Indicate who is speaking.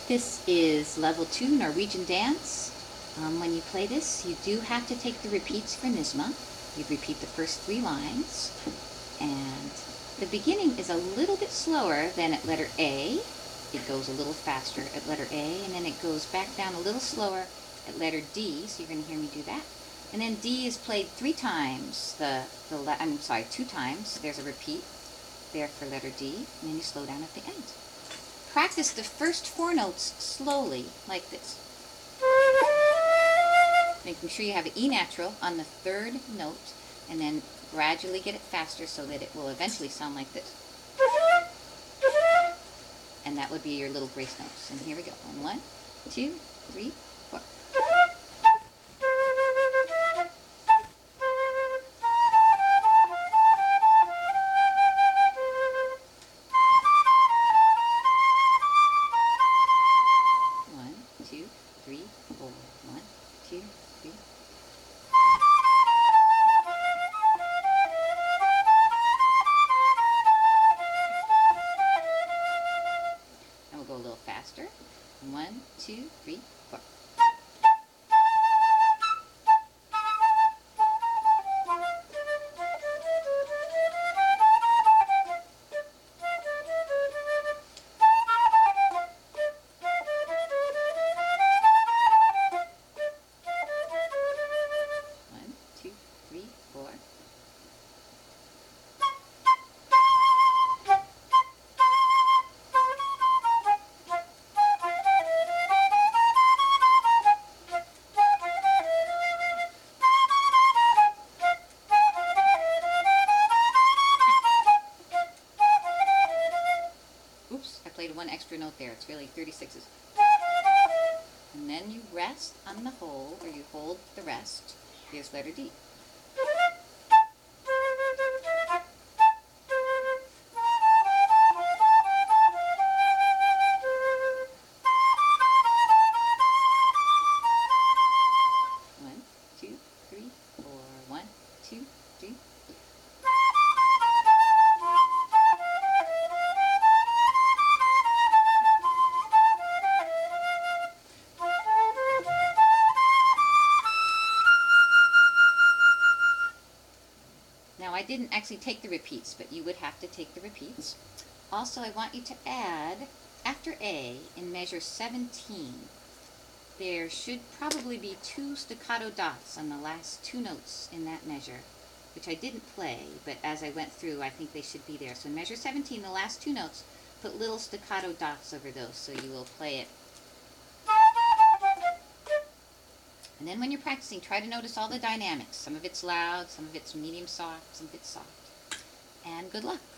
Speaker 1: This is level 2 Norwegian dance. When you play this, you do have to take the repeats for Nisma. You repeat the first 3 lines, and the beginning is a little bit slower than at letter A. It goes a little faster at letter A, and then it goes back down a little slower at letter D, so you're going to hear me do that. And then D is played 3 times, 2 times. There's a repeat there for letter D, and then you slow down at the end. Practice the first 4 notes slowly, like this. Making sure you have an E natural on the 3rd note, and then gradually get it faster so that it will eventually sound like this. And that would be your little grace notes. And here we go. 1, 2, 3, 4. And we'll go a little faster. 1, 2, 3, 4. Oops, I played 1 extra note there. It's really 36s. And then you rest on the hold, or you hold the rest. Here's letter D. One, two, three, four. 1, 2, 3. Now, I didn't actually take the repeats, but you would have to take the repeats. Also, I want you to add, after A, in measure 17, there should probably be 2 staccato dots on the last 2 notes in that measure, which I didn't play, but as I went through, I think they should be there. So in measure 17, the last 2 notes, put little staccato dots over those, so you will play it. And then when you're practicing, try to notice all the dynamics. Some of it's loud, some of it's medium soft, some of it's soft. And good luck.